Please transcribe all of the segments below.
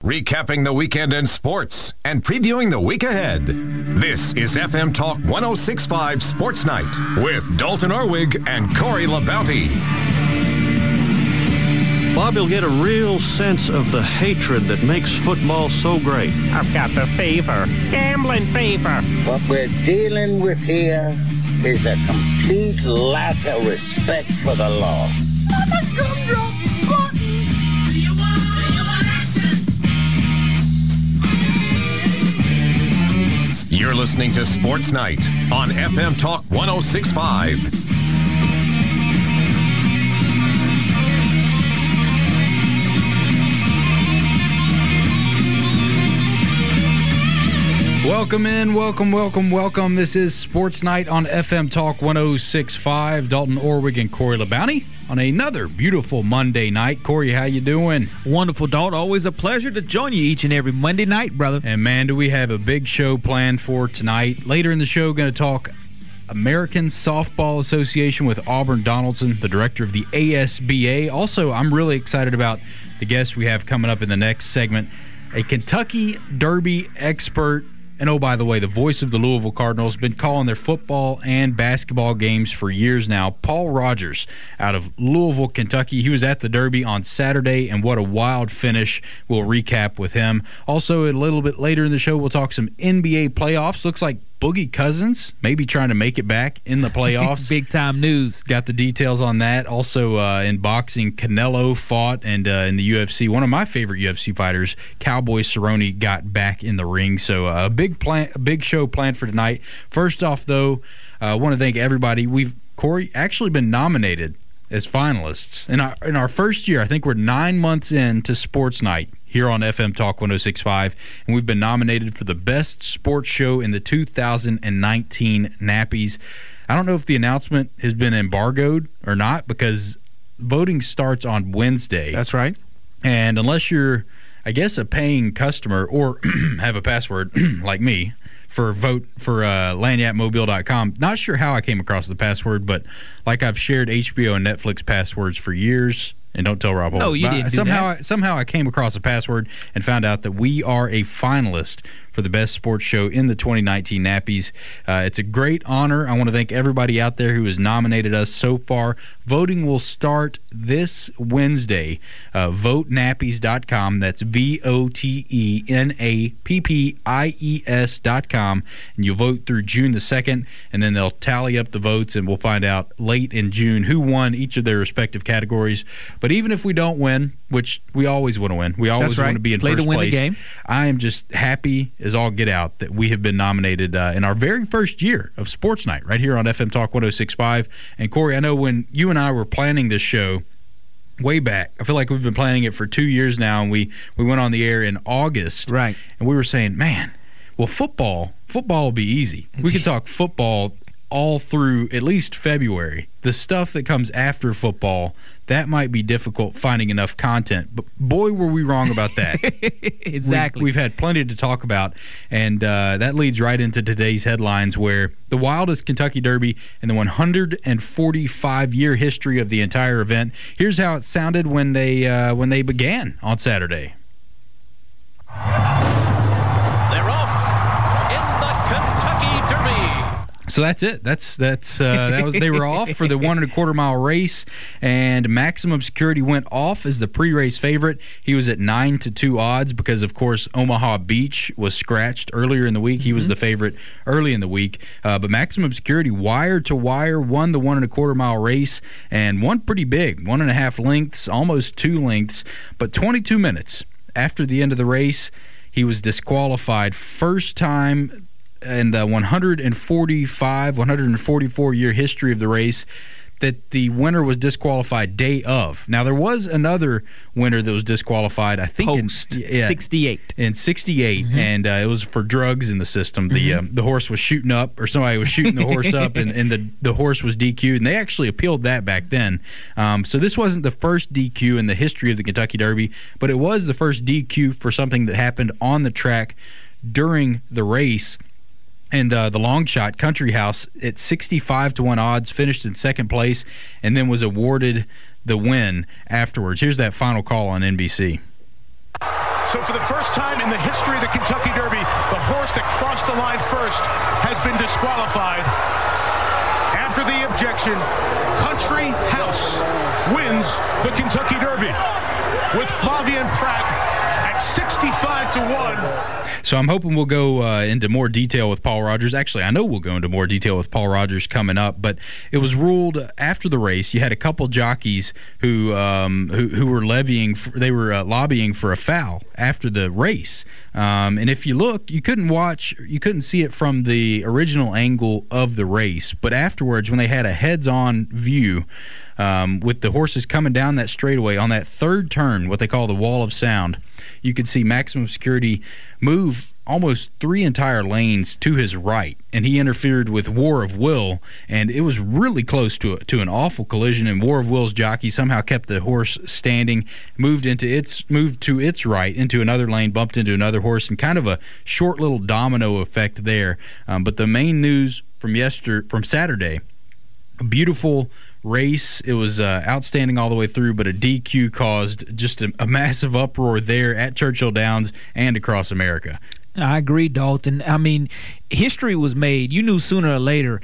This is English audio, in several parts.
recapping the weekend in sports and previewing the week ahead. This is FM Talk 106.5 Sports Night with Dalton Orwig and Corey LaBounty. Bob, you'll get a real sense of the hatred that makes football so great. I've got the fever, gambling fever. What we're dealing with here is a complete lack of respect for the law. You're listening to Sports Night on FM Talk 106.5. Welcome in, welcome. This is Sports Night on FM Talk 106.5. Dalton Orwig and Corey LaBounty on another beautiful Monday night. Corey, how you doing? Wonderful, Dalton. Always a pleasure to join you each and every Monday night, brother. And man, do we have a big show planned for tonight. Later in the show, going to talk American Softball Association with Auburn Donaldson, the director of the ASBA. Also, I'm really excited about the guest we have coming up in the next segment, a Kentucky Derby expert. And oh, by the way, the voice of the Louisville Cardinals, been calling their football and basketball games for years now. Paul Rogers out of Louisville, Kentucky. He was at the Derby on Saturday, and what a wild finish. We'll recap with him. Also, a little bit later in the show, we'll talk some NBA playoffs. Looks like Boogie Cousins maybe trying to make it back in the playoffs. Big time news. Got the details on that. Also, in boxing, Canelo fought, and in the UFC, one of my favorite UFC fighters, Cowboy Cerrone, got back in the ring. So a big show planned for tonight. First off, though, I want to thank everybody. We've, Corey, actually been nominated as finalists in our first year. I think we're 9 months into Sports Night here on FM Talk 106.5, and we've been nominated for the best sports show in the 2019 Nappies. I don't know if the announcement has been embargoed or not, because voting starts on Wednesday. That's right. And unless you're, I guess, a paying customer or have a password like me for lagniappmobile.com. Not sure how I came across the password, but like I've shared HBO and Netflix passwords for years. And don't tell Rob Holt. No, you didn't do that. Somehow I came across a password and found out that we are a finalist for the best sports show in the 2019 Nappies. It's a great honor. I want to thank everybody out there who has nominated us so far. Voting will start this Wednesday. VoteNappies.com. That's VoteNappies.com. And you'll vote through June the 2nd, and then they'll tally up the votes, and we'll find out late in June who won each of their respective categories. But even if we don't win, which we always want to win, we always want to be in first place. The game. I am just happy as all get out that we have been nominated in our very first year of Sports Night right here on FM Talk 106.5. And Corey, I know when you and I were planning this show way back, I feel like we've been planning it for 2 years now, and we went on the air in August. Right. And we were saying, man, well, football will be easy. We could talk football all through at least February. The stuff that comes after football, that might be difficult finding enough content. But boy, were we wrong about that. Exactly. We've had plenty to talk about, and that leads right into today's headlines, where the wildest Kentucky Derby in the 145-year history of the entire event. Here's how it sounded when they began on Saturday. So that's it. They were off for the 1 1/4 mile race, and Maximum Security went off as the pre-race favorite. He was at 9-2 odds because, of course, Omaha Beach was scratched earlier in the week. He was the favorite early in the week, but Maximum Security, wire to wire, won the 1 1/4 mile race and won pretty big, 1.5 lengths, almost 2 lengths. But 22 minutes after the end of the race, he was disqualified. First time in the 144-year history of the race that the winner was disqualified day of. Now, there was another winner that was disqualified, I think, Post 68. In 68, and it was for drugs in the system. The horse was shooting up, or somebody was shooting the horse up, and the horse was DQ'd, and they actually appealed that back then. So this wasn't the first DQ in the history of the Kentucky Derby, but it was the first DQ for something that happened on the track during the race. And the long shot, Country House, at 65-1 odds, finished in second place and then was awarded the win afterwards. Here's that final call on NBC. So for the first time in the history of the Kentucky Derby, the horse that crossed the line first has been disqualified. After the objection, Country House wins the Kentucky Derby with Flavien Prat at 65 to 1. So I'm hoping we'll go into more detail with Paul Rogers. Actually, I know we'll go into more detail with Paul Rogers coming up. But it was ruled after the race. You had a couple jockeys who were lobbying for a foul after the race. And if you look, you couldn't see it from the original angle of the race. But afterwards, when they had a heads-on view, with the horses coming down that straightaway on that third turn, what they call the wall of sound, you could see Maximum Security move almost 3 entire lanes to his right, and he interfered with War of Will, and it was really close to an awful collision. And War of Will's jockey somehow kept the horse standing, moved to its right into another lane, bumped into another horse, and kind of a short little domino effect there. But the main news from Saturday, a beautiful race. It was outstanding all the way through, but a DQ caused just a massive uproar there at Churchill Downs and across America. I agree, Dalton. I mean, history was made. You knew sooner or later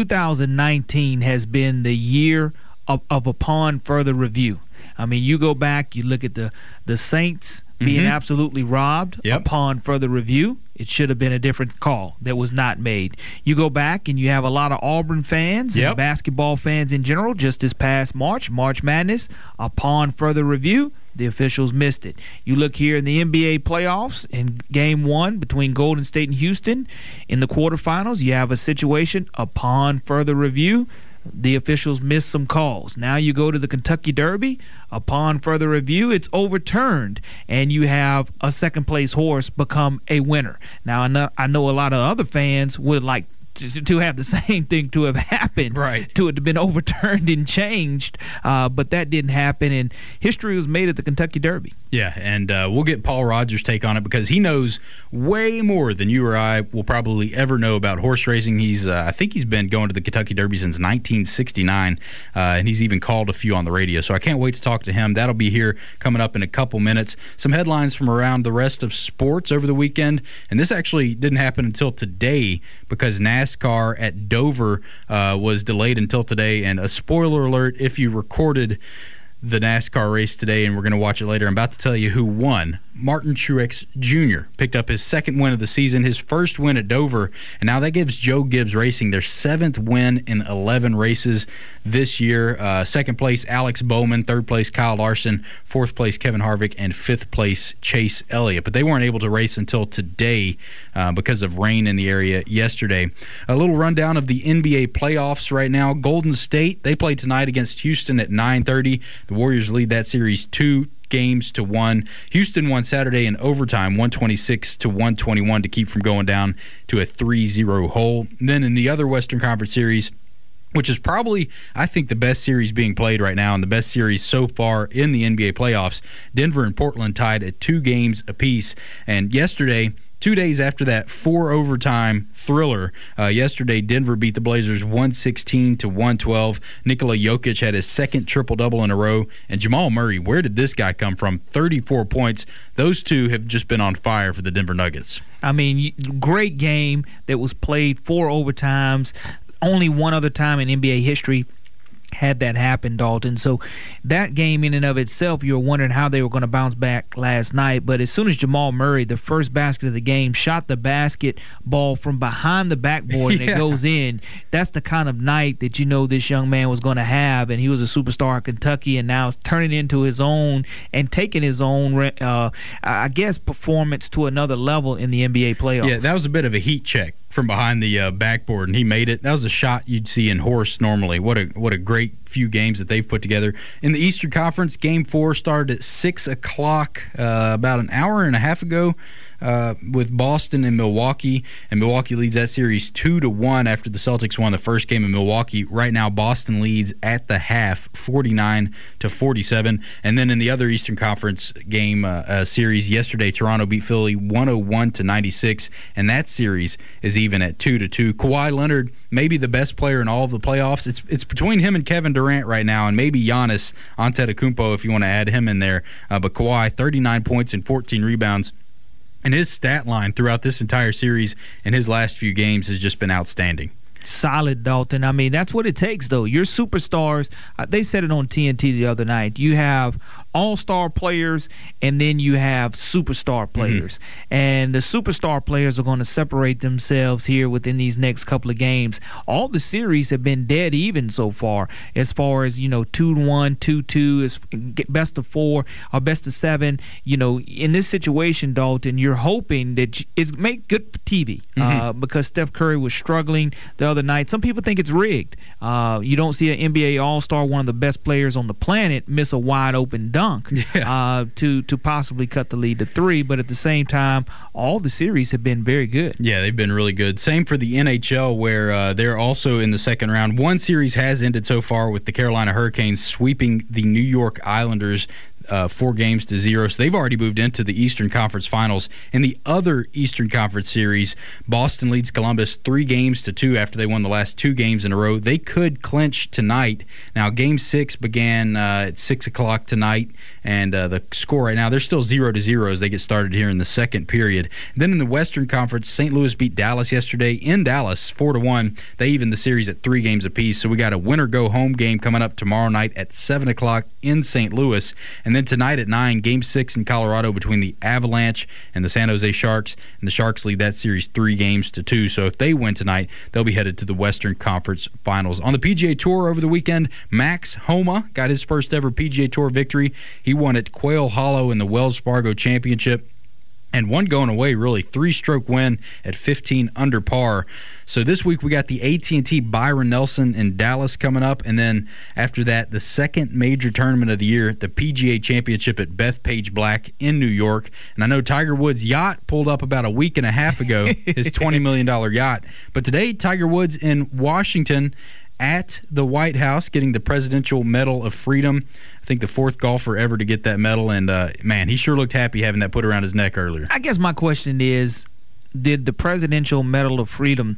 2019 has been the year of upon further review. I mean, you go back, you look at the Saints being absolutely robbed upon further review. It should have been a different call that was not made. You go back and you have a lot of Auburn fans and basketball fans in general just this past March Madness, upon further review, the officials missed it. You look here in the NBA playoffs in Game 1 between Golden State and Houston. In the quarterfinals, you have a situation upon further review. The officials missed some calls. Now you go to the Kentucky Derby. Upon further review, it's overturned, and you have a second-place horse become a winner. Now, I know a lot of other fans would like to have the same thing to have happened, right, to it have been overturned and changed, but that didn't happen, and history was made at the Kentucky Derby. Yeah, and we'll get Paul Rogers' take on it because he knows way more than you or I will probably ever know about horse racing. I think he's been going to the Kentucky Derby since 1969, and he's even called a few on the radio. So I can't wait to talk to him. That'll be here coming up in a couple minutes. Some headlines from around the rest of sports over the weekend, and this actually didn't happen until today because NASCAR at Dover was delayed until today. And a spoiler alert, if you recorded the NASCAR race today, and we're going to watch it later, I'm about to tell you who won. Martin Truex Jr. picked up his second win of the season, his first win at Dover, and now that gives Joe Gibbs Racing their 7th win in 11 races this year. Second place, Alex Bowman. Third place, Kyle Larson. Fourth place, Kevin Harvick. And fifth place, Chase Elliott. But they weren't able to race until today because of rain in the area yesterday. A little rundown of the NBA playoffs right now. Golden State, they play tonight against Houston at 9:30. The Warriors lead that series 2-1. Houston won Saturday in overtime, 126-121, to keep from going down to a 3-0 hole. And then in the other Western Conference series, which is probably, I think, the best series being played right now and the best series so far in the NBA playoffs, Denver and Portland tied at 2 games apiece. And yesterday, 2 days after that 4-overtime thriller, yesterday Denver beat the Blazers 116-112. Nikola Jokic had his second triple-double in a row. And Jamal Murray, where did this guy come from? 34 points. Those two have just been on fire for the Denver Nuggets. I mean, great game that was played 4 overtimes. Only one other time in NBA history had that happen, Dalton. So that game in and of itself, you were wondering how they were going to bounce back last night. But as soon as Jamal Murray, the first basket of the game, shot the basketball from behind the backboard and it goes in, that's the kind of night that you know this young man was going to have. And he was a superstar in Kentucky, and now it's turning into his own and taking his own, performance to another level in the NBA playoffs. Yeah, that was a bit of a heat check from behind the backboard, and he made it. That was a shot you'd see in horse normally. What a great few games that they've put together. In the Eastern Conference, Game 4 started at 6 o'clock about an hour and a half ago with Boston and Milwaukee. And Milwaukee leads that series 2-1 after the Celtics won the first game in Milwaukee. Right now, Boston leads at the half 49-47. And then in the other Eastern Conference game series yesterday, Toronto beat Philly 101-96. And that series is even at 2-2. Kawhi Leonard, maybe the best player in all of the playoffs. It's between him and Kevin Durant right now, and maybe Giannis Antetokounmpo if you want to add him in there. But Kawhi, 39 points and 14 rebounds. And his stat line throughout this entire series and his last few games has just been outstanding. Solid, Dalton. I mean, that's what it takes, though. Your superstars, they said it on TNT the other night. You have all-star players, and then you have superstar players. And the superstar players are going to separate themselves here within these next couple of games. All the series have been dead even so far as 2-1, 2-2, best of 4 or best of 7. In this situation, Dalton, you're hoping that it's make good for TV because Steph Curry was struggling the other night. Some people think it's rigged. You don't see an NBA All-Star, one of the best players on the planet, miss a wide-open dunk to possibly cut the lead to 3. But at the same time, all the series have been very good. Yeah, they've been really good. Same for the NHL, where they're also in the second round. One series has ended so far with the Carolina Hurricanes sweeping the New York Islanders 4-0. So they've already moved into the Eastern Conference Finals. In the other Eastern Conference series, Boston leads Columbus 3-2 after they won the last 2 games in a row. They could clinch tonight. Now, Game 6 began at 6 o'clock tonight, and the score right now, they're still 0-0 as they get started here in the second period. Then in the Western Conference, St. Louis beat Dallas yesterday in Dallas 4-1. They evened the series at 3 games apiece. So we got a winner-go-home game coming up tomorrow night at 7 o'clock in St. Louis. And then tonight at 9, Game 6 in Colorado between the Avalanche and the San Jose Sharks. And the Sharks lead that series 3-2. So if they win tonight, they'll be headed to the Western Conference Finals. On the PGA Tour over the weekend, Max Homa got his first ever PGA Tour victory. He won at Quail Hollow in the Wells Fargo Championship. And one going away, really, 3-stroke win at 15 under par. So this week we got the AT&T Byron Nelson in Dallas coming up. And then after that, the second major tournament of the year, the PGA Championship at Bethpage Black in New York. And I know Tiger Woods' yacht pulled up about a week and a half ago, his $20 million yacht. But today, Tiger Woods in Washington at the White House getting the Presidential Medal of Freedom. I think the 4th golfer ever to get that medal, and man, he sure looked happy having that put around his neck earlier. I guess my question is, did the Presidential Medal of Freedom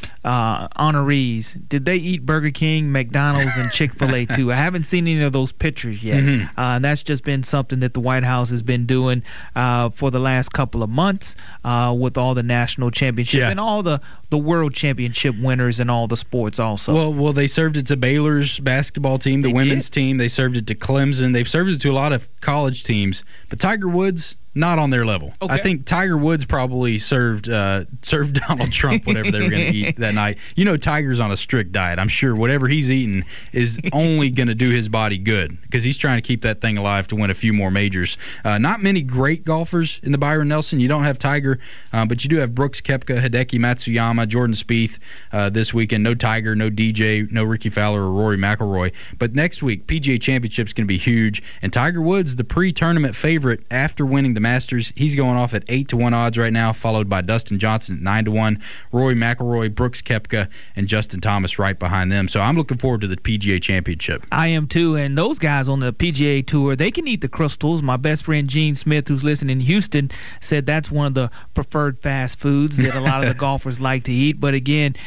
honorees, did they eat Burger King, McDonald's, and Chick-fil-A too? I haven't seen any of those pictures yet. And that's just been something that the White House has been doing for the last couple of months with all the national championship and all the world championship winners in all the sports also. Well, they served it to Baylor's basketball team, the women's team. They served it to Clemson. They've served it to a lot of college teams. But Tiger Woods, not on their level. Okay. I think Tiger Woods probably served Donald Trump whatever they were going to eat that night. You know, Tiger's on a strict diet. I'm sure whatever he's eating is only going to do his body good because he's trying to keep that thing alive to win a few more majors. Not many great golfers in the Byron Nelson. You don't have Tiger, but you do have Brooks Koepka, Hideki Matsuyama, Jordan Spieth this weekend. No Tiger, no DJ, no Ricky Fowler or Rory McIlroy. But next week, PGA Championship's going to be huge. And Tiger Woods, the pre-tournament favorite after winning the Masters, he's going off at 8-1 odds right now, followed by Dustin Johnson at 9-1, Rory McIlroy, Brooks Koepka, and Justin Thomas right behind them. So I'm looking forward to the PGA Championship. I am too, and those guys on the PGA Tour, they can eat the crystals. My best friend Gene Smith, who's listening in Houston, said that's one of the preferred fast foods that a lot of the golfers like to eat. But again,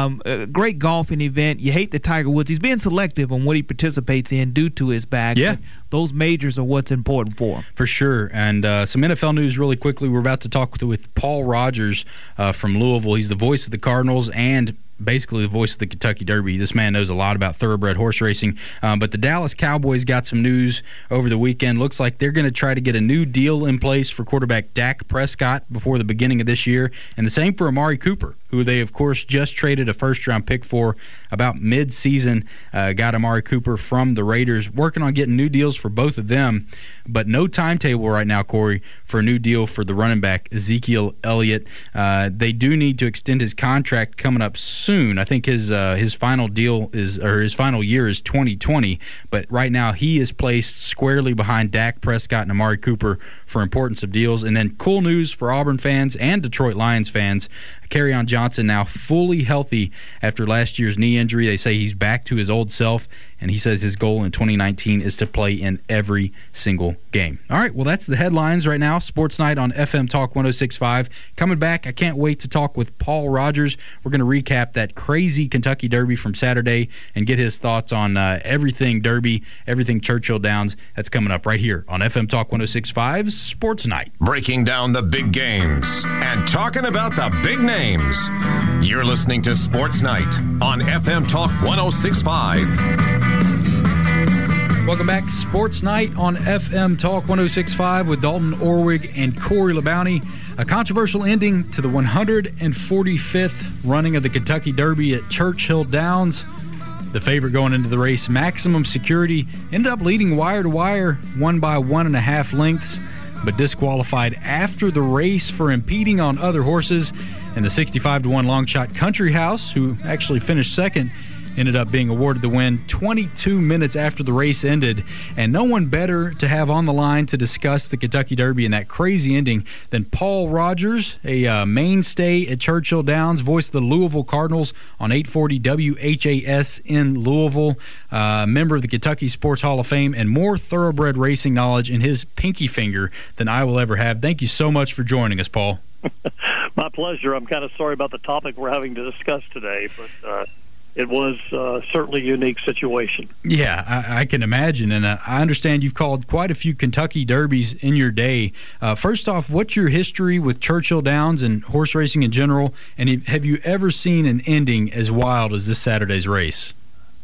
a great golfing event. You hate the Tiger Woods. He's being selective on what he participates in due to his back. Yeah. Those majors are what's important for him. For sure. And some NFL news really quickly. We're about to talk with Paul Rogers from Louisville. He's the voice of the Cardinals and basically the voice of the Kentucky Derby. This man knows a lot about thoroughbred horse racing. But the Dallas Cowboys got some news over the weekend. Looks like they're going to try to get a new deal in place for quarterback Dak Prescott before the beginning of this year. And the same for Amari Cooper, who they, of course, just traded a first-round pick for about mid-season. Got Amari Cooper from the Raiders, working on getting new deals for both of them. But no timetable right now, Corey, for a new deal for the running back, Ezekiel Elliott. They do need to extend his contract coming up soon. I think his final deal is, or his final year is 2020. But right now he is placed squarely behind Dak Prescott and Amari Cooper for importance of deals. And then cool news for Auburn fans and Detroit Lions fans. Kerryon Johnson Johnson, now fully healthy after last year's knee injury. They say he's back to his old self, and he says his goal in 2019 is to play in every single game. All right, well, that's the headlines right now. Sports Night on FM Talk 106.5. Coming back, I can't wait to talk with Paul Rogers. We're going to recap that crazy Kentucky Derby from Saturday and get his thoughts on everything Derby, everything Churchill Downs. That's coming up right here on FM Talk 106.5's Sports Night. Breaking down the big games and talking about the big names. You're listening to Sports Night on FM Talk 106.5. Welcome back. Sports Night on FM Talk 106.5 with Dalton Orwig and Corey LeBounty. A controversial ending to the 145th running of the Kentucky Derby at Churchill Downs. The favorite going into the race, Maximum Security, ended up leading wire to wire, won by 1.5 lengths, but disqualified after the race for impeding on other horses. And the 65-1 long shot Country House, who actually finished second, ended up being awarded the win 22 minutes after the race ended. And no one better to have on the line to discuss the Kentucky Derby and that crazy ending than Paul Rogers, a mainstay at Churchill Downs, voice of the Louisville Cardinals on 840 WHAS in Louisville, member of the Kentucky Sports Hall of Fame, and more thoroughbred racing knowledge in his pinky finger than I will ever have. Thank you so much for joining us, Paul. My pleasure. I'm kind of sorry about the topic we're having to discuss today, but it was certainly a unique situation. Yeah, I can imagine, and I understand you've called quite a few Kentucky Derbies in your day. First off, what's your history with Churchill Downs and horse racing in general, and have you ever seen an ending as wild as this Saturday's race?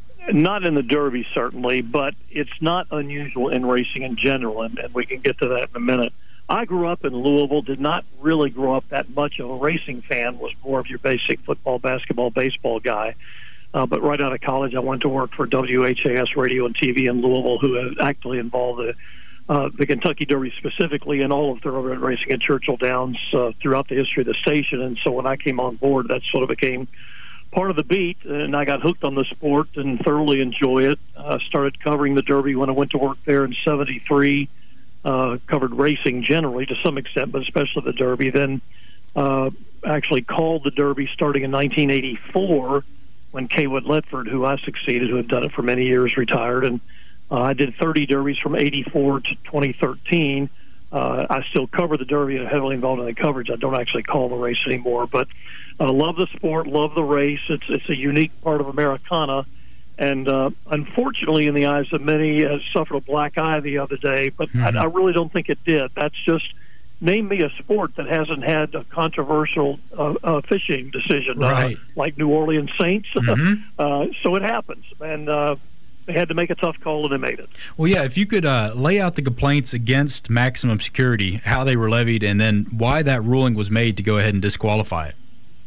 Not in the Derby, certainly, but it's not unusual in racing in general, and we can get to that in a minute. I grew up in Louisville, did not really grow up that much of a racing fan, was more of your basic football, basketball, baseball guy. But right out of college, I went to work for WHAS Radio and TV in Louisville, who actually involved the Kentucky Derby specifically and all of thoroughbred racing at Churchill Downs throughout the history of the station. And so when I came on board, that sort of became part of the beat, and I got hooked on the sport and thoroughly enjoy it. Started covering the Derby when I went to work there in '73. Covered racing generally to some extent, but especially the Derby. Then actually called the Derby starting in 1984 when Kaywood Letford, who I succeeded, who had done it for many years, retired. And I did 30 Derbies from 84 to 2013. I still cover the Derby and heavily involved in the coverage. I don't actually call the race anymore, but love the sport, love the race. It's a unique part of Americana. And unfortunately, in the eyes of many, has suffered a black eye the other day, but I really don't think it did. That's just, name me a sport that hasn't had a controversial fishing decision, right. Like New Orleans Saints. So it happens, and they had to make a tough call, and they made it. Well, yeah, if you could lay out the complaints against Maximum Security, how they were levied, and then why that ruling was made to go ahead and disqualify it.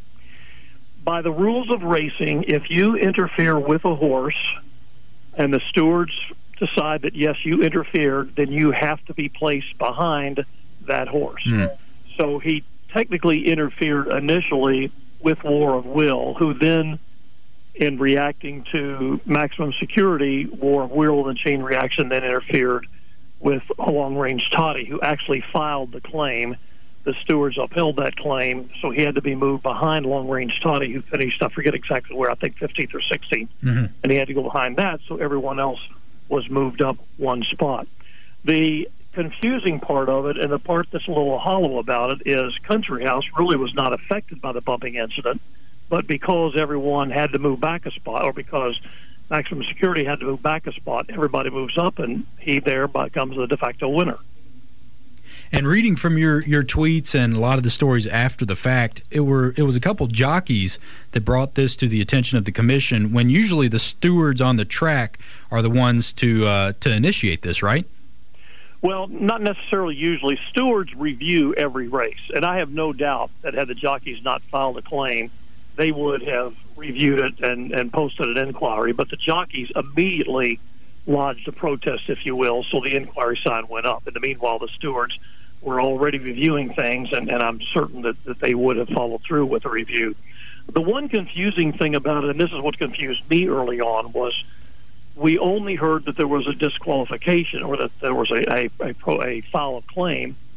By the rules of racing, if you interfere with a horse and the stewards decide that, yes, you interfered, then you have to be placed behind that horse. So he technically interfered initially with War of Will, who then, in reacting to Maximum Security, War of Will and Chain Reaction, then interfered with Long Range Toddy, who actually filed the claim. The stewards upheld that claim, so he had to be moved behind Long Range Toddy, who finished, I forget exactly where, I think 15th or 16th, and he had to go behind that, so everyone else was moved up one spot. The confusing part of it, and the part that's a little hollow about it, is Country House really was not affected by the bumping incident, but because everyone had to move back a spot, or because Maximum Security had to move back a spot, everybody moves up, and he thereby becomes the de facto winner. And reading from your tweets and a lot of the stories after the fact, it was a couple jockeys that brought this to the attention of the commission, when usually the stewards on the track are the ones to initiate this, right? Well, not necessarily usually. Stewards review every race, and I have no doubt that had the jockeys not filed a claim, they would have reviewed it and posted an inquiry. But the jockeys immediately lodged a protest, if you will, so the inquiry sign went up. In the meanwhile, the stewards were already reviewing things, and I'm certain that they would have followed through with a review. The one confusing thing about it, and this is what confused me early on, was we only heard that there was a disqualification, or that there was a file of claim,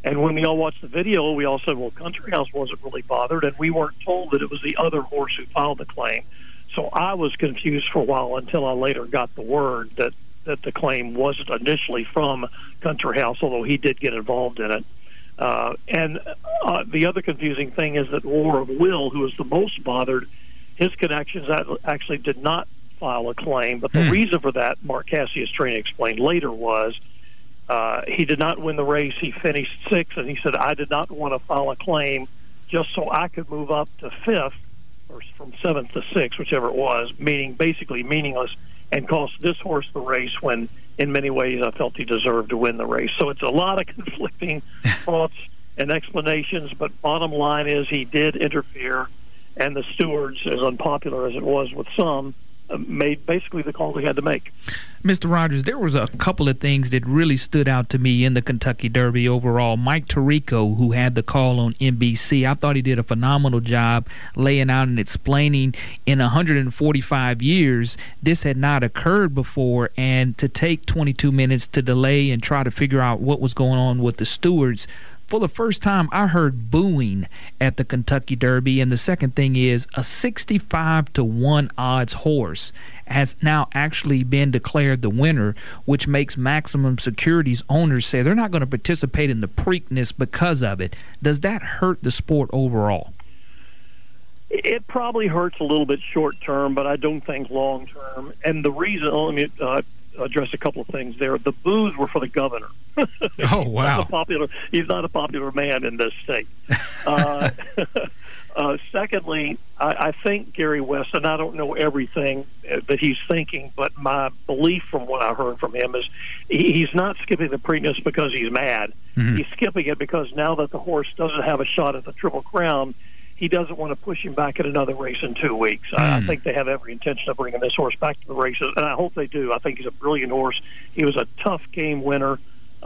And when we all watched the video, we all said, well, Country House wasn't really bothered, and we weren't told that it was the other horse who filed the claim. So I was confused for a while until I later got the word that the claim wasn't initially from Country House, although he did get involved in it. And the other confusing thing is that War of Will, who was the most bothered, his connections actually did not file a claim. But the reason for that, Mark Cassius Trainee explained later, was he did not win the race. He finished 6th, and he said, I did not want to file a claim just so I could move up to 5th, or from 7th to 6th, whichever it was, meaning basically meaningless, and cost this horse the race when in many ways I felt he deserved to win the race. So it's a lot of conflicting thoughts and explanations, but bottom line is he did interfere, and the stewards, as unpopular as it was with some, made basically the call they had to make. Mr. Rogers, there was a couple of things that really stood out to me in the Kentucky Derby overall. Mike Tirico, who had the call on NBC, I thought he did a phenomenal job laying out and explaining in 145 years this had not occurred before, and to take 22 minutes to delay and try to figure out what was going on with the stewards. For the first time, I heard booing at the Kentucky Derby. And the second thing is a 65-1 odds horse has now actually been declared the winner, which makes Maximum Securities owners say they're not going to participate in the Preakness because of it. Does that hurt the sport overall? It probably hurts a little bit short term, but I don't think long term. And the reason, let me address a couple of things there. The boos were for the governor. Oh, wow. He's not a popular man in this state. Secondly, I think Gary West, and I don't know everything that he's thinking, but my belief from what I heard from him is he's not skipping the Preakness because he's mad. He's skipping it because now that the horse doesn't have a shot at the Triple Crown, he doesn't want to push him back at another race in 2 weeks. I think they have every intention of bringing this horse back to the races, and I hope they do. I think he's a brilliant horse. He was a tough game winner,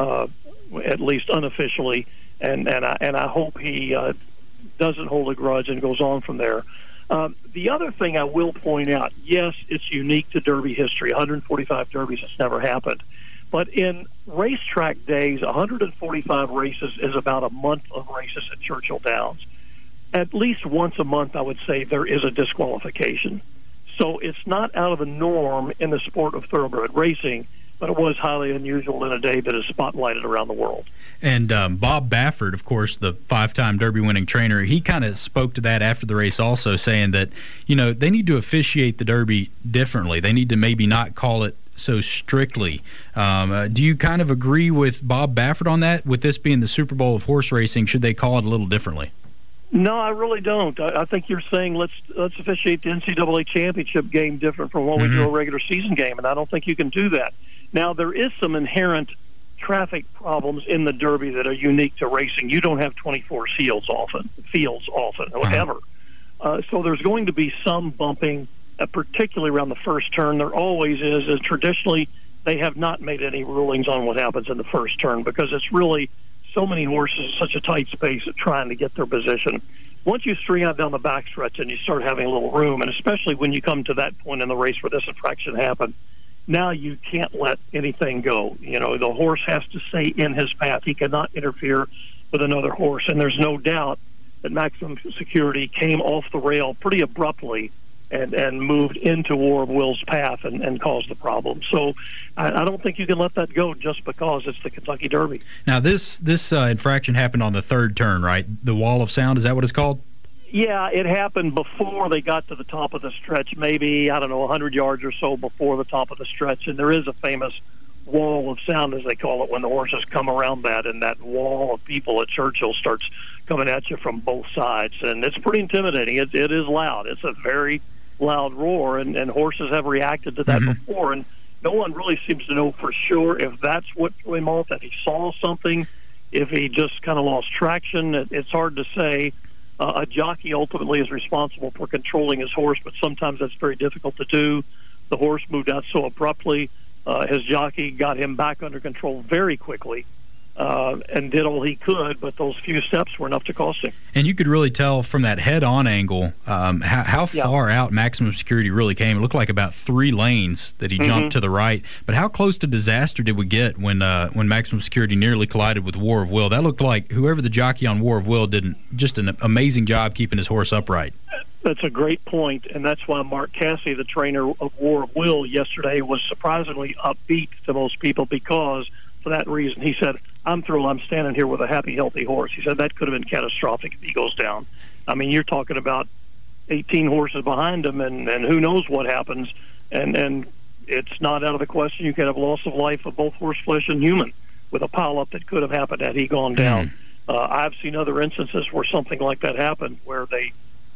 at least unofficially, and I hope he doesn't hold a grudge and goes on from there. The other thing I will point out, yes, it's unique to Derby history. 145 Derbies, it's never happened. But in racetrack days, 145 races is about a month of races at Churchill Downs. At least once a month, I would say, there is a disqualification. So it's not out of the norm in the sport of thoroughbred racing, but it was highly unusual in a day that is spotlighted around the world. And Bob Baffert, of course, the 5-time Derby-winning trainer, he kind of spoke to that after the race also, saying that, they need to officiate the Derby differently. They need to maybe not call it so strictly. Do you kind of agree with Bob Baffert on that? With this being the Super Bowl of horse racing, should they call it a little differently? No, I really don't. I think you're saying let's officiate the NCAA championship game different from what we do a regular season game, and I don't think you can do that. Now, there is some inherent traffic problems in the Derby that are unique to racing. You don't have 24 fields often, whatever. So there's going to be some bumping, particularly around the first turn. There always is. And traditionally, they have not made any rulings on what happens in the first turn because it's really so many horses, such a tight space at trying to get their position. Once you string out down the backstretch and you start having a little room, and especially when you come to that point in the race where this infraction happened, now you can't let anything go. The horse has to stay in his path. He cannot interfere with another horse, and there's no doubt that Maximum Security came off the rail pretty abruptly and moved into War of Will's path and caused the problem. So I don't think you can let that go just because it's the Kentucky Derby. Now, this infraction happened on the third turn, right? The Wall of Sound, is that what it's called? Yeah, it happened before they got to the top of the stretch, maybe, 100 yards or so before the top of the stretch. And there is a famous Wall of Sound, as they call it, when the horses come around that, and that wall of people at Churchill starts coming at you from both sides. And it's pretty intimidating. It is loud. It's a very loud roar, and horses have reacted to that before, and no one really seems to know for sure if that's what threw him off, if he saw something, if he just kind of lost traction. It's hard to say. A jockey ultimately is responsible for controlling his horse, but sometimes that's very difficult to do. The horse moved out so abruptly. His jockey got him back under control very quickly, and did all he could, but those few steps were enough to cost him. And you could really tell from that head-on angle how far out maximum security really came. It looked like about 3 lanes that he jumped to the right. But how close to disaster did we get when maximum security nearly collided with War of Will? That looked like whoever the jockey on War of Will did just an amazing job keeping his horse upright. That's a great point, and that's why Mark Casse, the trainer of War of Will, yesterday was surprisingly upbeat to most people because, for that reason, he said, I'm thrilled I'm standing here with a happy, healthy horse. He said that could have been catastrophic if he goes down. I mean, you're talking about 18 horses behind him, and who knows what happens. And it's not out of the question you could have loss of life of both horse, flesh, and human with a pileup that could have happened had he gone down. I've seen other instances where something like that happened, where they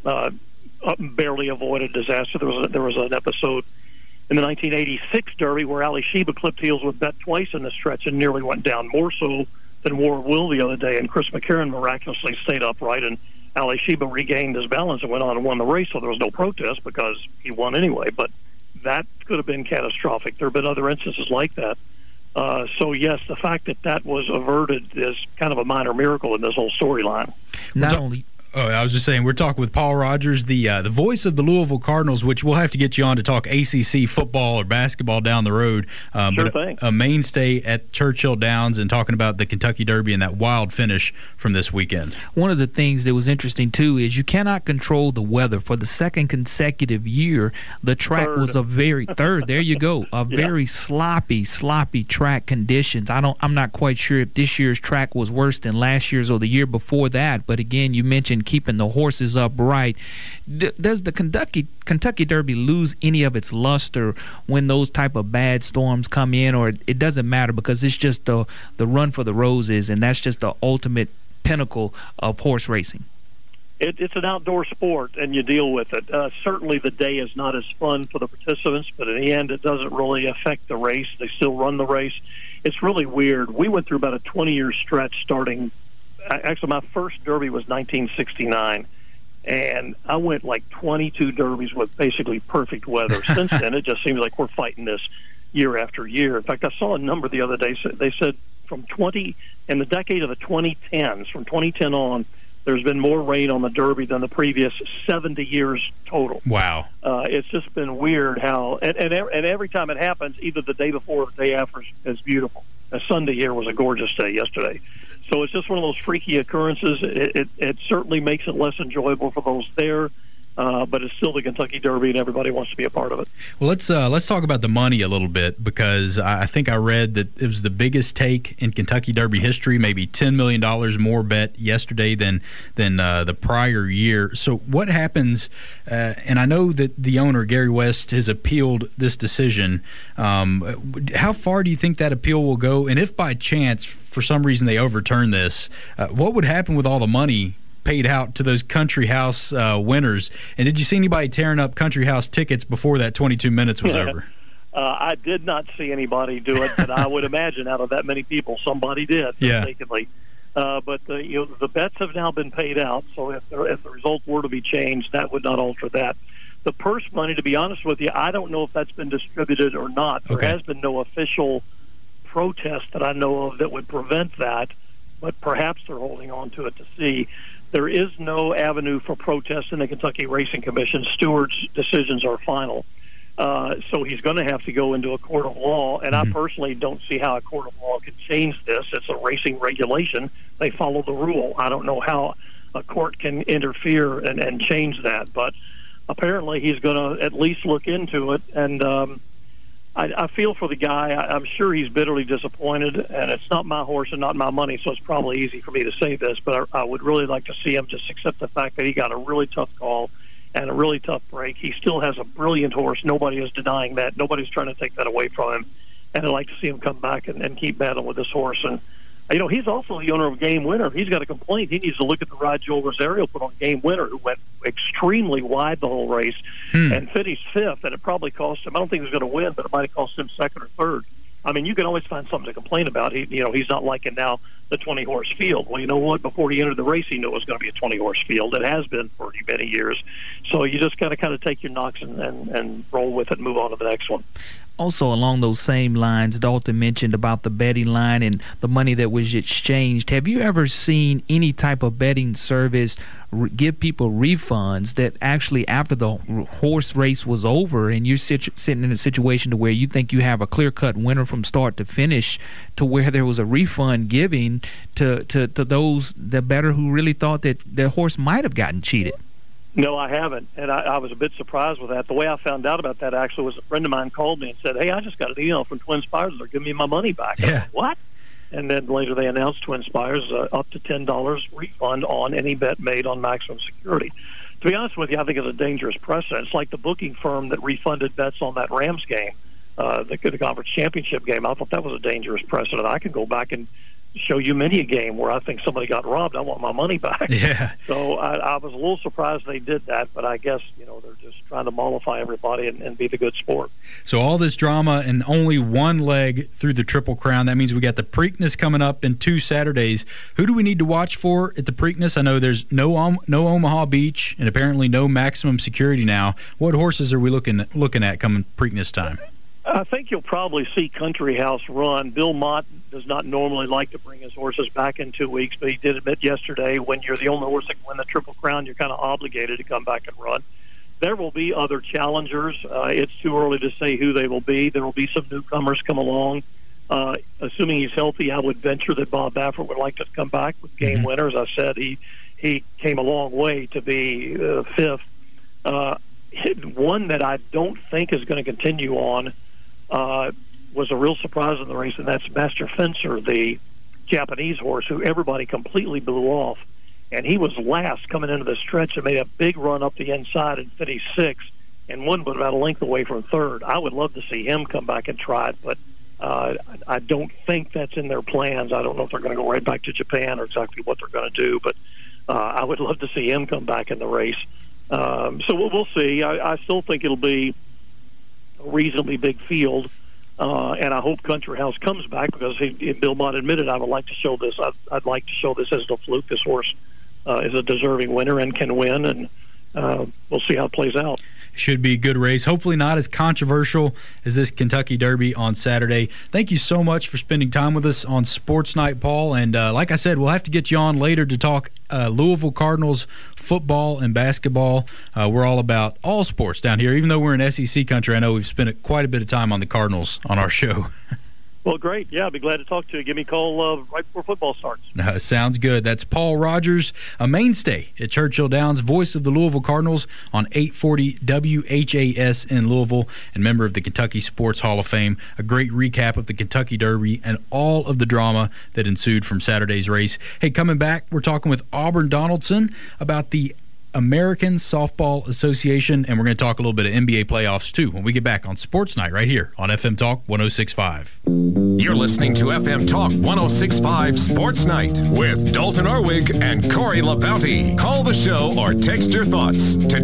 barely avoided disaster. There was an episode in the 1986 Derby where Ali Sheba clipped heels with Bet twice in the stretch and nearly went down, more so than War of Will the other day, and Chris McCarron miraculously stayed upright, and Ali Sheba regained his balance and went on and won the race, so there was no protest because he won anyway. But that could have been catastrophic. There have been other instances like that. So, yes, the fact that was averted is kind of a minor miracle in this whole storyline. Not only... Oh, I was just saying, we're talking with Paul Rogers, the voice of the Louisville Cardinals, which we'll have to get you on to talk ACC football or basketball down the road. Sure thing. A mainstay at Churchill Downs and talking about the Kentucky Derby and that wild finish from this weekend. One of the things that was interesting, too, is you cannot control the weather. For the second consecutive year, the track was a very there you go, very sloppy track conditions. I'm not quite sure if this year's track was worse than last year's or the year before that, but again, you mentioned keeping the horses upright. Does the Kentucky Derby lose any of its luster when those type of bad storms come in, or it doesn't matter because it's just the run for the roses, and that's just the ultimate pinnacle of horse racing? It's an outdoor sport, and you deal with it. Certainly the day is not as fun for the participants, but in the end it doesn't really affect the race. They still run the race. It's really weird. We went through about a 20-year stretch starting – actually, my first Derby was 1969, and I went like 22 Derbies with basically perfect weather. Since then, it just seems like we're fighting this year after year. In fact, I saw a number the other day. They said in the decade of the 2010s, from 2010 on, there's been more rain on the Derby than the previous 70 years total. Wow. It's just been weird how, and every time it happens, either the day before or the day after is beautiful. A Sunday here was a gorgeous day yesterday. So it's just one of those freaky occurrences. It certainly makes it less enjoyable for those there, but it's still the Kentucky Derby, and everybody wants to be a part of it. Well, let's talk about the money a little bit, because I think I read that it was the biggest take in Kentucky Derby history, maybe $10 million more bet yesterday than the prior year. So what happens, and I know that the owner, Gary West, has appealed this decision. How far do you think that appeal will go? And if by chance, for some reason, they overturn this, what would happen with all the money paid out to those Country House winners? And did you see anybody tearing up Country House tickets before that 22 minutes was over? I did not see anybody do it, but I would imagine out of that many people, somebody did mistakenly. But the bets have now been paid out, so if the result were to be changed, that would not alter that. The purse money, to be honest with you, I don't know if that's been distributed or not. There has been no official protest that I know of that would prevent that, but perhaps they're holding on to it to see. There is no avenue for protest in the Kentucky Racing Commission. Stewart's decisions are final. So he's going to have to go into a court of law, and I personally don't see how a court of law can change this. It's a racing regulation. They follow the rule. I don't know how a court can interfere and change that, but apparently he's going to at least look into it, and I feel for the guy. I'm sure he's bitterly disappointed, and it's not my horse and not my money, so it's probably easy for me to say this, but I would really like to see him just accept the fact that he got a really tough call and a really tough break. He still has a brilliant horse. Nobody is denying that. Nobody's trying to take that away from him, and I'd like to see him come back and keep battling with this horse. And he's also the owner of Game Winner. If he's got a complaint, he needs to look at the ride Joel Rosario put on Game Winner, who went extremely wide the whole race and finished fifth, and it probably cost him, I don't think he was going to win, but it might have cost him second or third. I mean, you can always find something to complain about. He's not liking now the 20-horse field. Well, you know what? Before he entered the race, he knew it was going to be a 20-horse field. It has been for many years. So you just got to kind of take your knocks and roll with it and move on to the next one. Also, along those same lines, Dalton mentioned about the betting line and the money that was exchanged. Have you ever seen any type of betting service give people refunds that actually, after the horse race was over and you're sitting in a situation to where you think you have a clear-cut winner from start to finish, to where there was a refund given to those the bettor who really thought that their horse might have gotten cheated? No, I haven't, and I was a bit surprised with that. The way I found out about that actually was a friend of mine called me and said, "Hey, I just got an email from Twin Spires. They're giving me my money back." Yeah. Like, what? And then later they announced Twin Spires up to $10 refund on any bet made on Maximum Security. To be honest with you, I think it's a dangerous precedent. It's like the booking firm that refunded bets on that Rams game, the conference championship game. I thought that was a dangerous precedent. I could go back and show you many a game where I think somebody got robbed. I want my money back. Yeah. So I was a little surprised they did that, but I guess, they're just trying to mollify everybody and be the good sport. So all this drama and only one leg through the Triple Crown. That means we got the Preakness coming up in 2 Saturdays. Who do we need to watch for at the Preakness? I know there's no Omaha Beach and apparently no Maximum Security now. What horses are we looking at coming Preakness time? I think you'll probably see Country House run. Bill Mott does not normally like to bring his horses back in 2 weeks, but he did admit yesterday when you're the only horse that can win the Triple Crown, you're kind of obligated to come back and run. There will be other challengers. It's too early to say who they will be. There will be some newcomers come along. Assuming he's healthy, I would venture that Bob Baffert would like to come back with game winner. As I said, he came a long way to be fifth. One that I don't think is going to continue on was a real surprise in the race, and that's Master Fencer, the Japanese horse who everybody completely blew off. And he was last coming into the stretch and made a big run up the inside and finished sixth and won but about a length away from third. I would love to see him come back and try it, but I don't think that's in their plans. I don't know if they're going to go right back to Japan or exactly what they're going to do, but I would love to see him come back in the race. So we'll see. I still think it'll be a reasonably big field, and I hope Country House comes back because Bill Mott admitted, I would like to show this. I'd like to show this as the fluke. This horse is a deserving winner and can win, and we'll see how it plays out. Should be a good race. Hopefully not as controversial as this Kentucky Derby on Saturday. Thank you so much for spending time with us on Sports Night, Paul. And like I said, we'll have to get you on later to talk Louisville Cardinals football and basketball. We're all about all sports down here. Even though we're in SEC country, I know we've spent quite a bit of time on the Cardinals on our show. Well, great. Yeah, I'd be glad to talk to you. Give me a call right before football starts. Sounds good. That's Paul Rogers, a mainstay at Churchill Downs, voice of the Louisville Cardinals on 840 WHAS in Louisville, and member of the Kentucky Sports Hall of Fame. A great recap of the Kentucky Derby and all of the drama that ensued from Saturday's race. Hey, coming back, we're talking with Auburn Donaldson about the American Softball Association, and we're going to talk a little bit of NBA playoffs too when we get back on Sports Night right here on FM Talk 106.5. You're listening to FM Talk 106.5 Sports Night with Dalton Arwig and Corey LaBounty. Call the show or text your thoughts to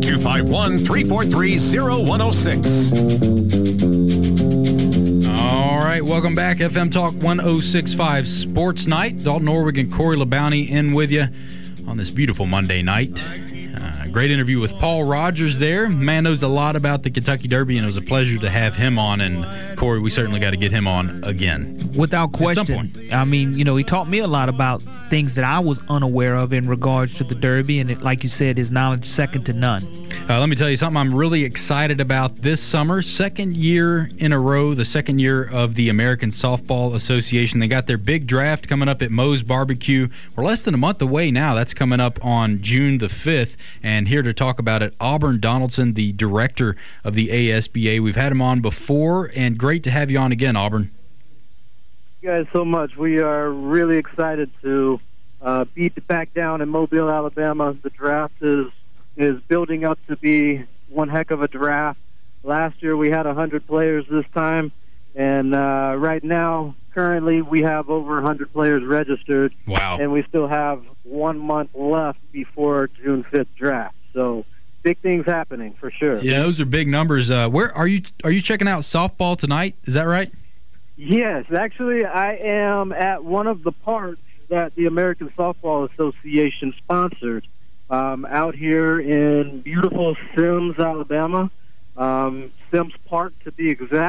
251-343-0106. All right, welcome back. FM Talk 106.5 Sports Night. Dalton Arwig and Corey LaBounty in with you on this beautiful Monday night. Great interview with Paul Rogers there. Man knows a lot about the Kentucky Derby, and it was a pleasure to have him on. And, Corey, we certainly got to get him on again. Without question. At some point. I mean, he taught me a lot about things that I was unaware of in regards to the Derby, and like you said, his knowledge second to none. Let me tell you something I'm really excited about this summer. Second year in a row, the second year of the American Softball Association. They got their big draft coming up at Moe's Barbecue. We're less than a month away now. That's coming up on June the 5th. And here to talk about it, Auburn Donaldson, the director of the ASBA. We've had him on before, and great to have you on again, Auburn. Thank you guys so much. We are really excited to beat back down in Mobile, Alabama. The draft is building up to be one heck of a draft. Last year we had 100 players this time, and right now, currently, we have over 100 players registered. Wow. And we still have 1 month left before June 5th draft. So big things happening for sure. Yeah, those are big numbers. Where are you checking out softball tonight? Is that right? Yes, actually, I am at one of the parks that the American Softball Association sponsored. Out here in beautiful Sims, Alabama, Sims Park to be exact.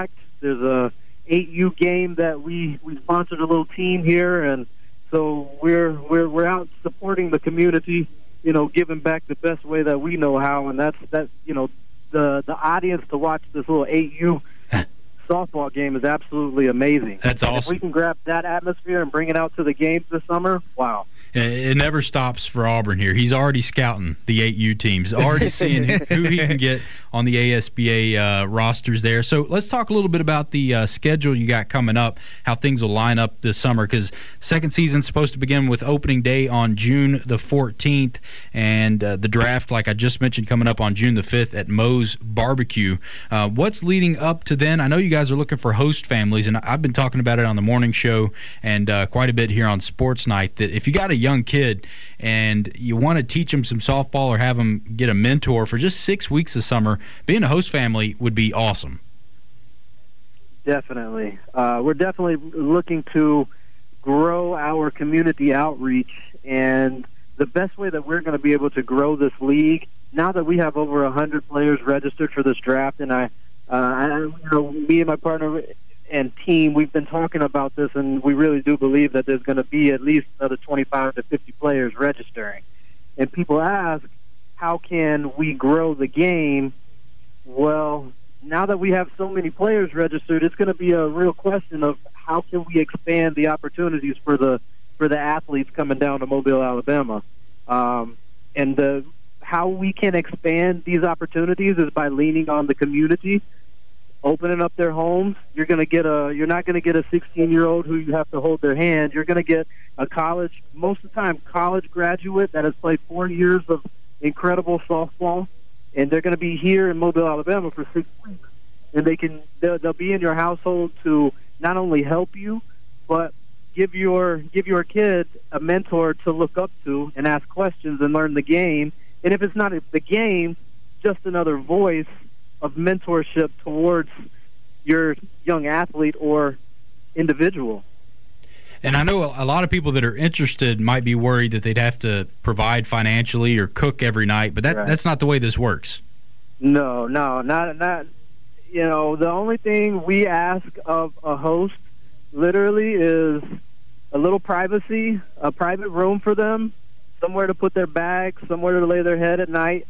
There's a 8U game that we sponsored a little team here, and so we're out supporting the community, giving back the best way that we know how, and that's the audience to watch this little 8U softball game is absolutely amazing. That's awesome. If we can grab that atmosphere and bring it out to the games this summer, wow. It never stops for Auburn here. He's already scouting the 8U teams, already seeing who he can get on the ASBA rosters there. So let's talk a little bit about the schedule you got coming up, how things will line up this summer, because second season's supposed to begin with opening day on June the 14th, and the draft, like I just mentioned, coming up on June the 5th at Moe's Barbecue. What's leading up to then? I know you guys are looking for host families, and I've been talking about it on the morning show and quite a bit here on Sports Night, that if you got a young kid and you want to teach them some softball or have them get a mentor for just 6 weeks this summer, being a host family would be awesome. Definitely. We're definitely looking to grow our community outreach, and the best way that we're going to be able to grow this league, now that we have over 100 players registered for this draft, and me and my partner and team, we've been talking about this, and we really do believe that there's going to be at least another 25 to 50 players registering. And people ask, how can we grow the game? Well, now that we have so many players registered, it's going to be a real question of how can we expand the opportunities for the athletes coming down to Mobile, Alabama. And how we can expand these opportunities is by leaning on the community, opening up their homes. You're not going to get a 16-year-old who you have to hold their hand. You're going to get a most of the time, college graduate that has played 4 years of incredible softball, and they're going to be here in Mobile, Alabama for 6 weeks. And they'll be in your household to not only help you, but give your kid a mentor to look up to and ask questions and learn the game. And if it's not the game, just another voice of mentorship towards your young athlete or individual. And I know a lot of people that are interested might be worried that they'd have to provide financially or cook every night, but that's not the way this works. No, not. The only thing we ask of a host literally is a little privacy, a private room for them, somewhere to put their bags, somewhere to lay their head at night,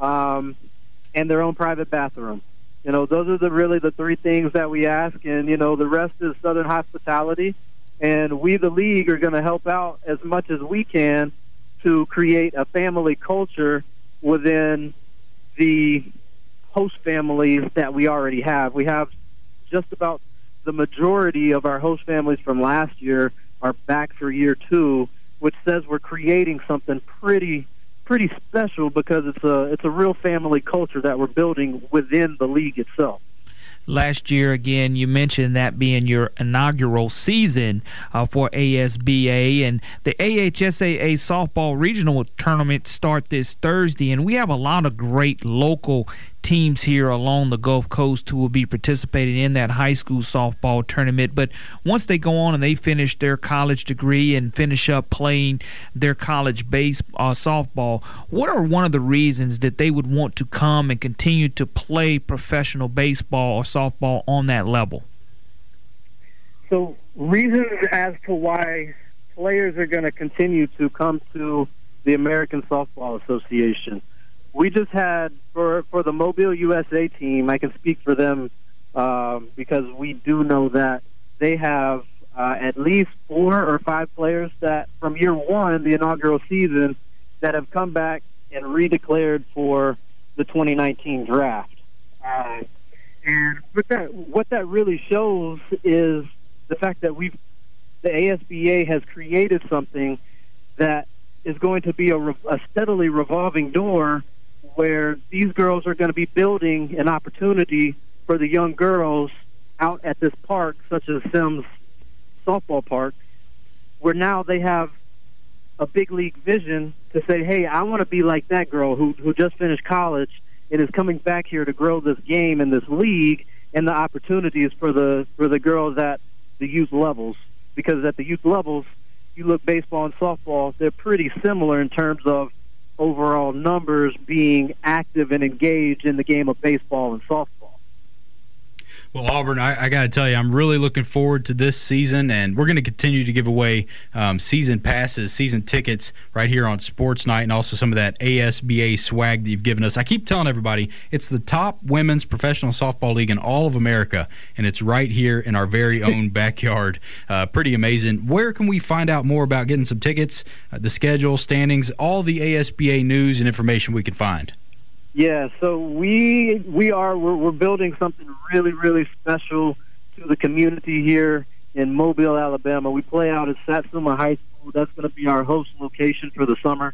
and their own private bathroom. Those are really the three things that we ask, and the rest is Southern hospitality. And we, the league, are going to help out as much as we can to create a family culture within the host families that we already have. We have just about the majority of our host families from last year are back for year 2, which says we're creating something pretty special, because it's a real family culture that we're building within the league itself. Last year, again, you mentioned that being your inaugural season for ASBA, and the AHSAA softball regional tournament start this Thursday, and we have a lot of great local teams here along the Gulf Coast who will be participating in that high school softball tournament. But once they go on and they finish their college degree and finish up playing their college softball, what are one of the reasons that they would want to come and continue to play professional baseball or softball on that level? So reasons as to why players are going to continue to come to the American Softball Association. We just had, for the Mobile USA team, I can speak for them because we do know that they have at least 4 or 5 players that from year 1, the inaugural season, that have come back and redeclared for the 2019 draft. And what that really shows is the fact that the ASBA has created something that is going to be a steadily revolving door, where these girls are going to be building an opportunity for the young girls out at this park, such as Sims Softball Park, where now they have a big league vision to say, hey, I want to be like that girl who just finished college and is coming back here to grow this game and this league and the opportunities for the girls at the youth levels. Because at the youth levels, you look baseball and softball, they're pretty similar in terms of overall numbers being active and engaged in the game of baseball and softball. Well, Auburn, I got to tell you, I'm really looking forward to this season, and we're going to continue to give away season passes, season tickets right here on Sports Night, and also some of that ASBA swag that you've given us. I keep telling everybody, it's the top women's professional softball league in all of America, and it's right here in our very own backyard. Pretty amazing. Where can we find out more about getting some tickets, the schedule, standings, all the ASBA news and information we can find? Yeah, so we're building something really, really special to the community here in Mobile, Alabama. We play out at Satsuma High School. That's going to be our host location for the summer.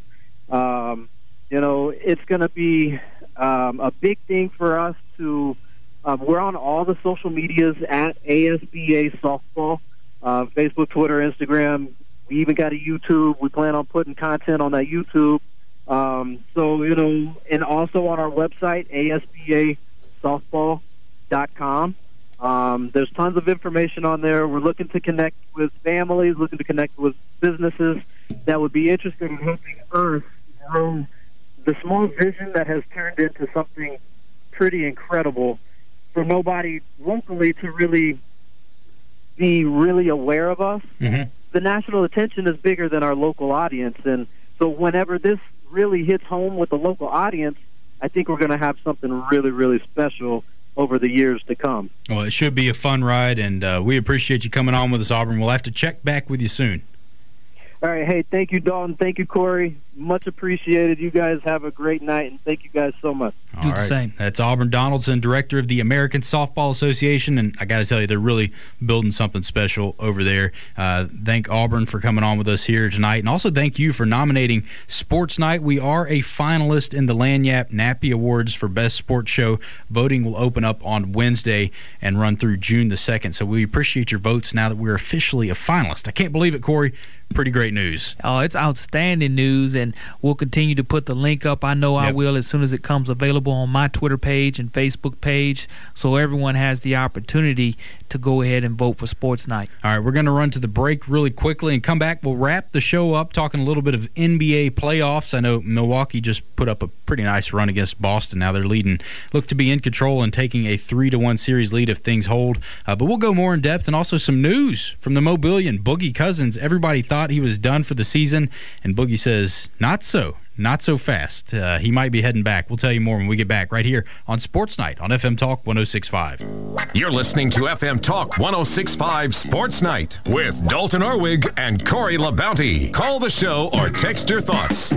It's going to be a big thing for us to we're on all the social medias at ASBA Softball, Facebook, Twitter, Instagram. We even got a YouTube. We plan on putting content on that YouTube. And also on our website, asbasoftball.com. There's tons of information on there. We're looking to connect with families, looking to connect with businesses that would be interested in helping us grow the small vision that has turned into something pretty incredible for nobody locally to really be really aware of us. Mm-hmm. The national attention is bigger than our local audience, and so whenever this really hits home with the local audience, I think we're going to have something really, really special over the years to come. Well, it should be a fun ride, and we appreciate you coming on with us, Auburn. We'll have to check back with you soon. All right. Hey, thank you, Dalton. Thank you, Corey. Much appreciated. You guys have a great night, and thank you guys so much. Do the same. That's Auburn Donaldson, director of the American Softball Association, and I got to tell you, they're really building something special over there. Thank Auburn for coming on with us here tonight, and also thank you for nominating Sports Night. We are a finalist in the Lanyap Nappy Awards for Best Sports Show. Voting will open up on Wednesday and run through June the 2nd, so we appreciate your votes now that we're officially a finalist. I can't believe it, Corey. Pretty great news. Oh, it's outstanding news, and we'll continue to put the link up. I know I will as soon as it comes available on my Twitter page and Facebook page, so everyone has the opportunity to go ahead and vote for Sports Night. All right, we're going to run to the break really quickly and come back. We'll wrap the show up talking a little bit of NBA playoffs. I know Milwaukee just put up a pretty nice run against Boston. Now they're leading, look to be in control and taking a 3-1 series lead if things hold. But we'll go more in depth, and also some news from the Mobilian. Boogie Cousins, everybody thought he was done for the season, and Boogie says not so fast. He might be heading back. We'll tell you more when we get back right here on Sports Night on FM Talk 106.5. You're listening to FM Talk 106.5 Sports Night with Dalton Orwig and Corey LaBounty. Call the show or text your thoughts to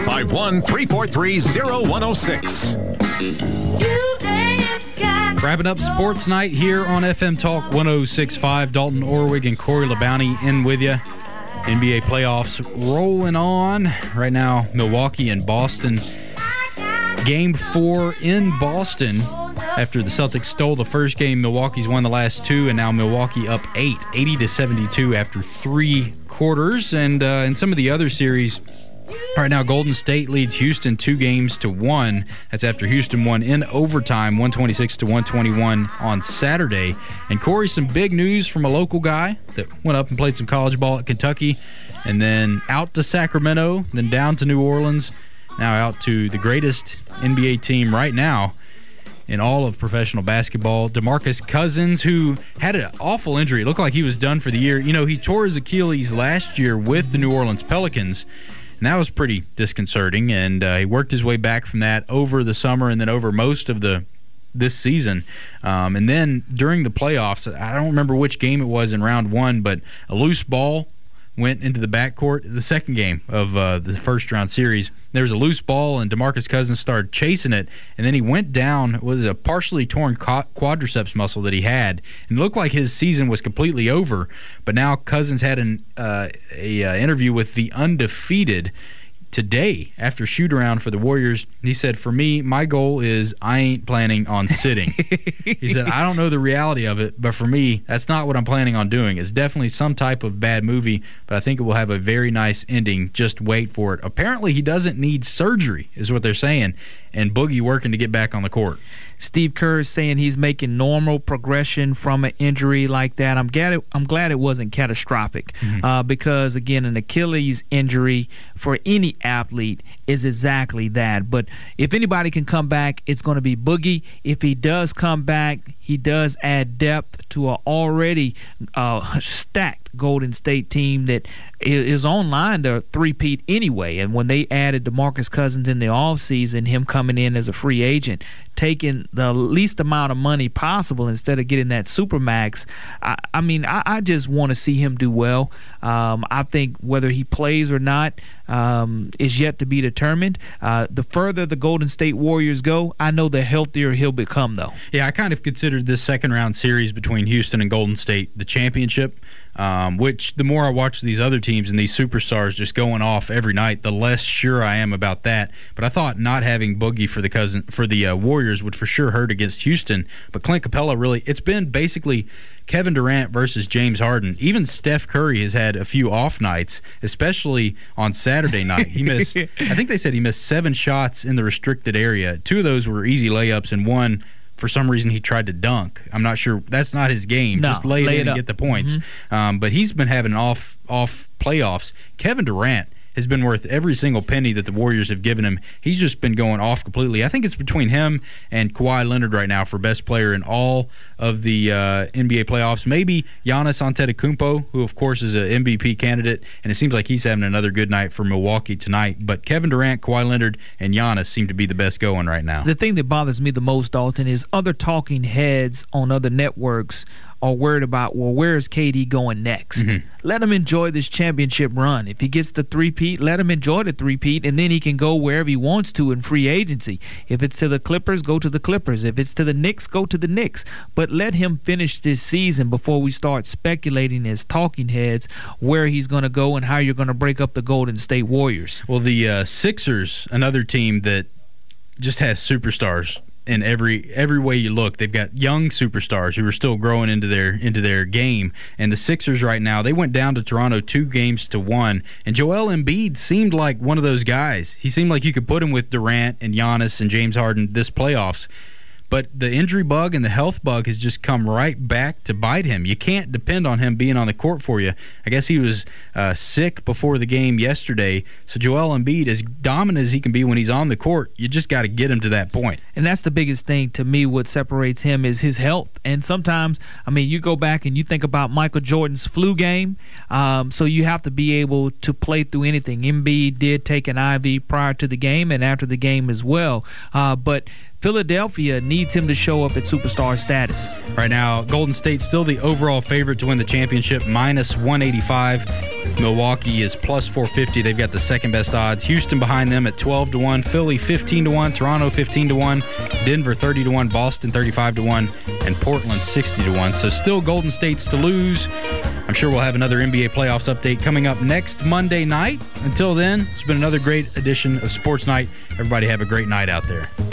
251-343-0106. Wrapping up Sports Night here on FM Talk 106.5. Dalton Orwig and Corey LaBounty in with you. NBA playoffs rolling on. Right now, Milwaukee and Boston. Game 4 in Boston. After the Celtics stole the first game, Milwaukee's won the last two, and now Milwaukee up 80-72 after 3 quarters. And in some of the other series, right now Golden State leads Houston 2-1. That's after Houston won in overtime, 126-121 on Saturday. And Corey, some big news from a local guy that went up and played some college ball at Kentucky, and then out to Sacramento, then down to New Orleans, now out to the greatest NBA team right now in all of professional basketball, DeMarcus Cousins, who had an awful injury. It looked like he was done for the year. You know, he tore his Achilles last year with the New Orleans Pelicans, and that was pretty disconcerting, and he worked his way back from that over the summer and then over most of this season. And then during the playoffs, I don't remember which game it was in round 1, but a loose ball went into the backcourt. The second game of the first-round series, there was a loose ball, and DeMarcus Cousins started chasing it, and then he went down. It was a partially torn quadriceps muscle that he had, and it looked like his season was completely over. But now Cousins had an interview with the Undefeated today after shoot-around for the Warriors. He said, for me, my goal is I ain't planning on sitting. He said, I don't know the reality of it, but for me, that's not what I'm planning on doing. It's definitely some type of bad movie, but I think it will have a very nice ending. Just wait for it. Apparently, he doesn't need surgery, is what they're saying, and Boogie working to get back on the court. Steve Kerr is saying he's making normal progression from an injury like that. I'm glad it wasn't catastrophic because, again, an Achilles injury for any athlete is exactly that. But if anybody can come back, it's going to be Boogie. If he does come back, he does add depth to an already stacked Golden State team that is on line to three-peat anyway. And when they added DeMarcus Cousins in the offseason, him coming in as a free agent, taking the least amount of money possible instead of getting that Supermax, I just want to see him do well. I think whether he plays or not is yet to be determined. The further the Golden State Warriors go, I know the healthier he'll become, though. Yeah, I kind of considered this second-round series between Houston and Golden State the championship, which the more I watch these other teams and these superstars just going off every night, the less sure I am about that. But I thought not having Boogie for the Warriors would for sure hurt against Houston. But Clint Capella really, it's been basically Kevin Durant versus James Harden. Even Steph Curry has had a few off nights, especially on Saturday night. He missed, I think they said he missed 7 shots in the restricted area. 2 of those were easy layups, and one, for some reason, he tried to dunk. I'm not sure. That's not his game. No, just lay it in and up. get the points. But he's been having off playoffs. Kevin Durant has been worth every single penny that the Warriors have given him. He's just been going off completely. I think it's between him and Kawhi Leonard right now for best player in all of the NBA playoffs. Maybe Giannis Antetokounmpo, who of course is an MVP candidate, and it seems like he's having another good night for Milwaukee tonight. But Kevin Durant, Kawhi Leonard, and Giannis seem to be the best going right now. The thing that bothers me the most, Dalton, is other talking heads on other networks are worried about, well, where is KD going next? Let him enjoy this championship run. If he gets the three-peat, let him enjoy the three-peat, and then he can go wherever he wants to in free agency. If it's to the Clippers, go to the Clippers. If it's to the Knicks, go to the Knicks. But let him finish this season before we start speculating as talking heads where he's going to go and how you're going to break up the Golden State Warriors. Well, the Sixers, another team that just has superstars in every way you look. They've got young superstars who are still growing into their game. And the Sixers right now, they went down to Toronto 2-1, and Joel Embiid seemed like one of those guys. He seemed like you could put him with Durant and Giannis and James Harden this playoffs. But the injury bug and the health bug has just come right back to bite him. You can't depend on him being on the court for you. I guess he was sick before the game yesterday. So Joel Embiid, as dominant as he can be when he's on the court, you just got to get him to that point. And that's the biggest thing to me. What separates him is his health. And sometimes, you go back and you think about Michael Jordan's flu game. So you have to be able to play through anything. Embiid did take an IV prior to the game and after the game as well. But Philadelphia needs him to show up at superstar status. Right now, Golden State's still the overall favorite to win the championship, -185. Milwaukee is +450. They've got the second best odds. Houston behind them at 12-1. Philly 15-1. Toronto 15-1. Denver 30-1. Boston 35-1. And Portland 60-1. So still Golden State's to lose. I'm sure we'll have another NBA playoffs update coming up next Monday night. Until then, it's been another great edition of Sports Night. Everybody have a great night out there.